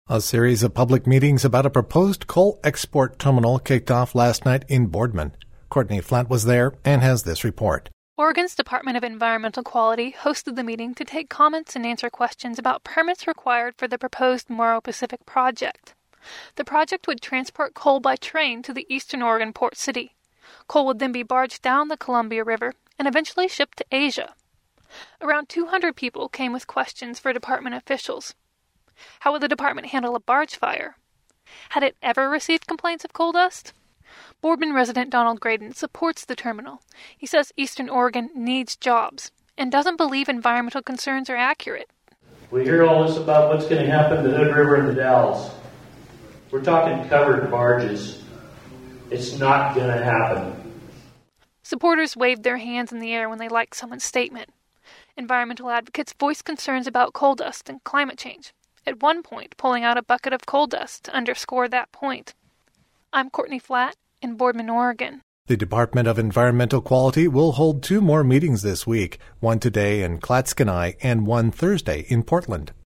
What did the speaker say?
A series of public meetings about a proposed coal export terminal kicked off last night in Boardman. Courtney Flatt was there and has this report. Oregon's Department of Environmental Quality hosted the meeting to take comments and answer questions about permits required for the proposed Morrow Pacific project. The project would transport coal by train to the eastern Oregon port city. Coal would then be barged down the Columbia River and eventually shipped to Asia. Around 200 people came with questions for department officials. How would the department handle a barge fire? Had it ever received complaints of coal dust? Boardman resident Donald Graydon supports the terminal. He says Eastern Oregon needs jobs and doesn't believe environmental concerns are accurate. We hear all this about what's going to happen to the Hood River and the Dalles. We're talking covered barges. It's not going to happen. Supporters waved their hands in the air when they liked someone's statement. Environmental advocates voiced concerns about coal dust and climate change, at one point pulling out a bucket of coal dust to underscore that point. I'm Courtney Flatt in Boardman, Oregon. The Department of Environmental Quality will hold 2 more meetings this week, one today in Clatskanie and one Thursday in Portland.